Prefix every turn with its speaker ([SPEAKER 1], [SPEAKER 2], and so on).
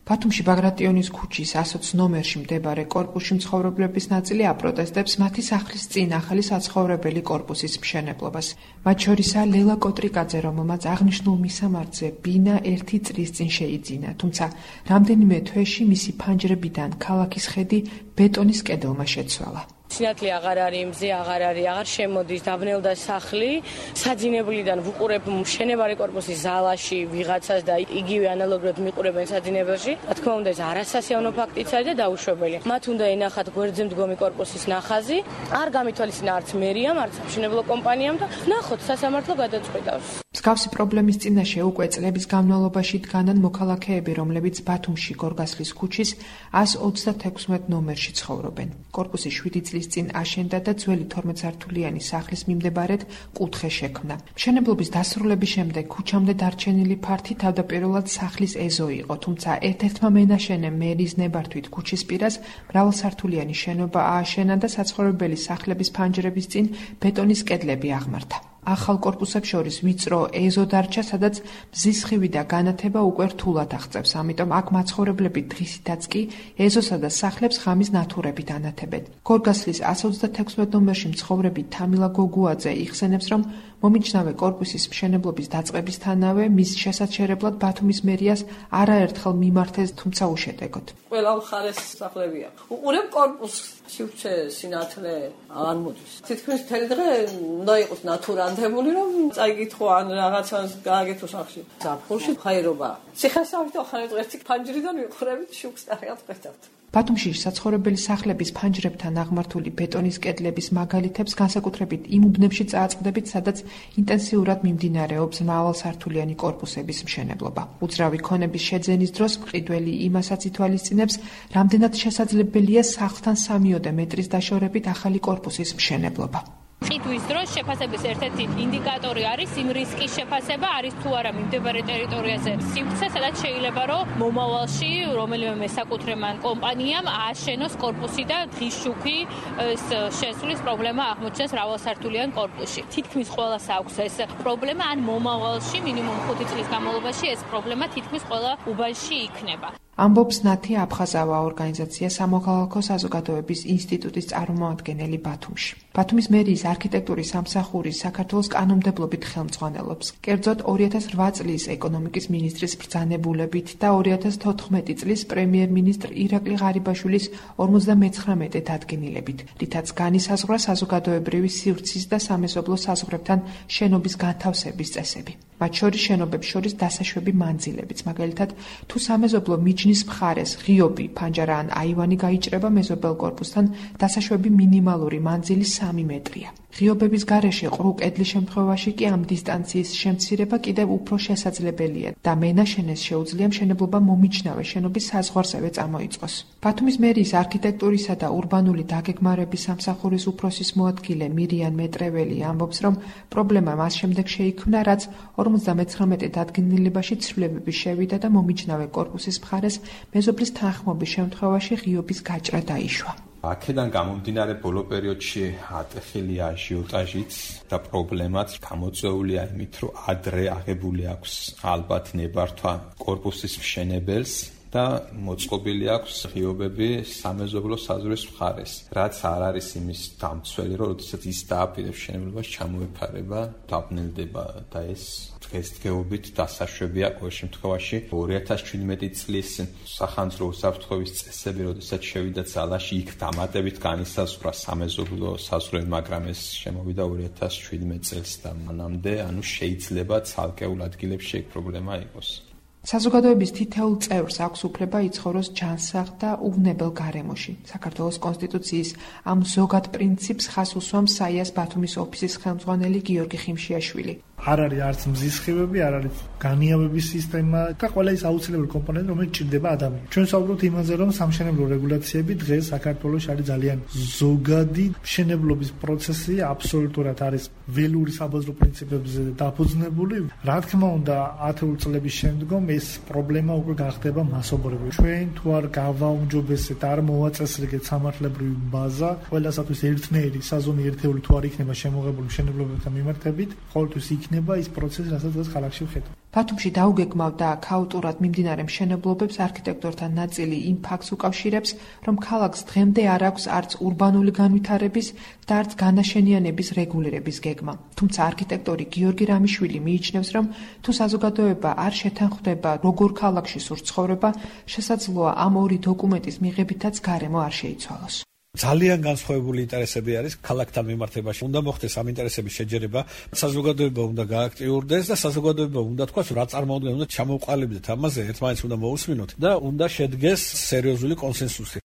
[SPEAKER 1] ბათუმში ბაგრატიონის ქუჩის 120 ნომერში მდებარე კორპუსში მცხოვრებლების ნაწილი აპროტესტებს მათი სახლის წინ ახალი საცხოვრებელი კორპუსის მშენებლობას. მათ შორისაა ლელა კოტრიკაძე, რომელმაც აღნიშნულ მისამართზე ბინა 1 წლის წინ შეიძინა, თუმცა რამდენიმე თვეში მისი ფანჯრებიდან ქალაქის ხედი ბეტონის კედელმა შეცვალა.
[SPEAKER 2] სინათლე აღარ არის, მზე აღარ არის, აღარ შემოდის, დაბნელდა სახლი. საძინებლიდან ვუყურებ მშენებარე კორპუსის ზალაში ვიღაცას და იგივე ანალოგურად მიყურებენ საძინებელში. რა თქმა უნდა, ეს არასასიამოვნო ფაქტიც არის და დაუშვებელი. მათ უნდა ენახათ გვერდზე მდგომი კორპუსის ნახაზი, არ გამითვალისწინა არც მერიამ, არც სამშენებლო კომპანიამ და ნახოთ სასამართლო გადაწყვეტავს.
[SPEAKER 1] მსგავსი პრობლემის წინაშე უკვე წლების განმავლობაში დგანან მოქალაქეები, რომლებიც ბათუმში გორგასლის ქუჩის 136 ნომერში ცხოვრობენ. კორპუსი 7 წლის წინ აშენდა და ძველი 12 სართულიანი სახლის მიმდებარედ კუთხე შექმნა. მშენებლობის დასრულების შემდეგ ქუჩამდე დარჩენილი ფართი თავდაპირველად სახლის ეზო იყო, თუმცა ერთ-ერთმა მენაშენემ მერის ნებართვით ქუჩის პირას მრავალსართულიანი შენობა ააშენა და საცხოვრებელი სახლების ფანჯრების წინ ბეტონის კედლები აღმართა. ახალ კორპუსებს შორის ვიწრო ეზო დარჩა, სადაც მზის სხივი და განათება უკვე რთულად აღწევს, ამიტომ აქ მაცხოვრებლები დღისითაც კი ეზოსა და სახლებს ღამის ნათურებით ანათებენ. გორგასლის 136 ნომერში მცხოვრები თამილა გოგუაძე იხსენებს, რომ მომიჯნავე კორპუსის მშენებლობის დაწყებისთანავე მის შესაჩერებლად ბათუმის მერიას არაერთხელ მიმართეს, თუმცა უშედეგოდ.
[SPEAKER 3] ყველა მხარეს სახლებია. უყურებ კორპუსს, სივრცე, სინათლე არ მოდის. თითქმის მთელი დღე უნდა იყოს ნათურანდებული, რომ წაიგითხო ან რაღაცას გააგეთო სახში. ზაფხულში ხაერობა. ციხესავით ახალ ერთი ფანჯრიდან ვიყურებით შუქს და რაღაც ყვეთავთ.
[SPEAKER 1] ბათუმში საცხოვრებელი სახლების ფანჯრებთან აღმართული ბეტონის კედლების მაგალითებს განსაკუთრებით იმ უბნებში წააწყდებით, სადაც ინტენსიურად მიმდინარეობს მრავალსართულიანი კორპუსების მშენებლობა. უძრავი ქონების შეძენის დროს მყიდველი იმასაც ითვალისწინებს, რამდენად შესაძლებელია სახლთან 3 მეტრის დაშორებით ახალი კორპუსის მშენებლობა.
[SPEAKER 4] ყიდვის დროს შეფასების ერთ-ერთი ინდიკატორი არის იმ რისკის შეფასება, არის თუ არა მიმდებარე ტერიტორიაზე სივრცე, სადაც შეიძლება რომ მომავალში რომელიმე მესაკუთრემან კომპანიამ ააშენოს კორპუსი და დღის შუქი შესვლის პრობლემა აღმოჩნდეს მრავალსართულიან კორპუსში. თითქმის ყველას აქვს ეს პრობლემა, ან მომავალში მინიმუმ 5 წლის განმავლობაში ეს პრობლემა თითქმის ყველა უბანში იქნება.
[SPEAKER 1] ამბობს ნათი აფხაზავა, ორგანიზაცია სამოქალაქო საზოგადოების ინსტიტუტის წარმომადგენელი ბათუმში. ბათუმის მერიის არქიტექტურის სამსახურის საქართველოს კანონმდებლობით ხელმძღვანელობს. კერძოდ 2008 წლის ეკონომიკის მინისტრის ბრძანებულებით და 2014 წლის პრემიერ-მინისტრ ირაკლი ღარიბაშვილის 59 დადგენილებით, რითაც განისაზღვრა საზოგადოებრივი სივრცის და სამეზობლო საზღვრებთან შენობის განთავსების წესები. მათ შორის შენობებს შორის დასაშვები მანძილებიც, მაგალითად, თუ სამეზობლო მიჯნის მხარეს ღიობი, ფანჯარა ან აივანი გაიჭრება მეზობელ კორპუსთან, დასაშვები მინიმალური მანძილი 3 მეტრია. ღიობების გარეშე ყრუ კედლის შემთხვევაში კი ამ დისტანციის შემცირება კიდევ უფრო შესაძლებელია და მენაშენეს შეუძლია მშენებლობა მომიჯნავე შენობის საზღვარზევე წამოიწყოს. ბათუმის მერიის არქიტექტურისა და ურბანული დაგეგმარების სამსახურის უფროსის მოადგილე მირიან მეტრეველი ამბობს, რომ პრობლემა მას შემდეგ შეიქმნა, რაც 59 დადგენილებაში ცვლილებები შევიდა და მომიჯნავე კორპუსის მხარეს მეზობლის თანხმობის შემთხვევაში ღიობის გაჭრა დაიშვა.
[SPEAKER 5] აქედან გამომდინარე ბოლო პერიოდში ატეხილია აჟიოტაჟიც და პრობლემაც გამოწვეულია იმით, რომ ადრე აღებული აქვს ალბათ ნებართვა კორპუსის მშენებელს და მოწყობილი აქვს ღიობები სამეზობლო საზღვრის მხარეს, რაც არ არის იმის დამცველი, რომ როდესაც ის დააპირებს მშენებლობას ჩამოეფარება, დაბნელდება და ეს დღესდღეობით დასაშვებია ყოველ შემთხვევაში 2017 წლის სახანძრო უსაფრთხოების წესები, როდესაც შევიდა ძალაში, იქ დამატებით განისაზღვრა სამეზობლო საზღვრები, მაგრამ ეს შემოვიდა 2017 წელს და მანამდე, ანუ შეიძლება ცალკეულ ადგილებში ეგ პრობლემა იყოს.
[SPEAKER 1] საზოგადოების თითოეულ წევრს აქვს უფლება იცხოვროს ჯანსაღ და უვნებელ გარემოში. საქართველოს კონსტიტუციის ამ ზოგად პრინციპს ხაზს უსვამს საიას ბათუმის ოფისის ხელმძღვანელი გიორგი ხიმშიაშვილი.
[SPEAKER 6] არ არის არც მზის სხივები, არ არის განიავების სისტემა და ყველა ის აუცილებელი კომპონენტი, რომელიც ჭირდება ადამიანს. ჩვენ საუბრობთ იმაზე, რომ სამშენებლო რეგულაციები დღეს საქართველოში არის ძალიან ზოგადი, მშენებლობის პროცესი აბსოლუტურად არის ველური საბაზრო პრინციპებზე დაფუძნებული. რა თქმა უნდა, 10 წლების შემდგომ ეს პრობლემა უკვე გახდება მასობრივი. ჩვენ თუ არ გავაუმჯობესეთ, არ მოვაწესრიგეთ სამართლებრივი ბაზა, ყველასათვის ერთნაირი საზომი ერთეული თუ არ იქნება შემოღებული მშენებლობებთან მიმართებით, ყოველთვის იქ იქნება ის პროცესი, რასაც დღეს ქალაქში ვხედავ.
[SPEAKER 1] ბათუმში დაუგეგმავდა ქაოტურად მიმდინარე მშენებლობებს არქიტექტორთა ნაწილი იმ ფაქტს უკავშირებს, რომ ქალაქს დღემდე არ აქვს არც ურბანული განვითარების და არც განაშენიანების რეგულირების გეგმა. თუმცა არქიტექტორი გიორგი რამიშვილი მიიჩნევს, რომ თუ საზოგადოება არ შეთანხმდება, როგორ ქალაქში სურს ცხოვრება, შესაძლოა ამ ორი დოკუმენტის მიღებითაც გარემო არ შეიცვალოს.
[SPEAKER 7] ძალიან განსხვავებული ინტერესები არის ქალაქთან მიმართებაში. უნდა მოხდეს ამ ინტერესების შეჯერება, საზოგადოება უნდა გააქტიურდეს და საზოგადოება უნდა თქვას, რა წარმოუდგენლად უნდა ჩამოვყალიბდეთ ამაზე, ერთმანეთს უნდა მოусმინოთ და უნდა შედგეს სერიოზული კონსენსუსი.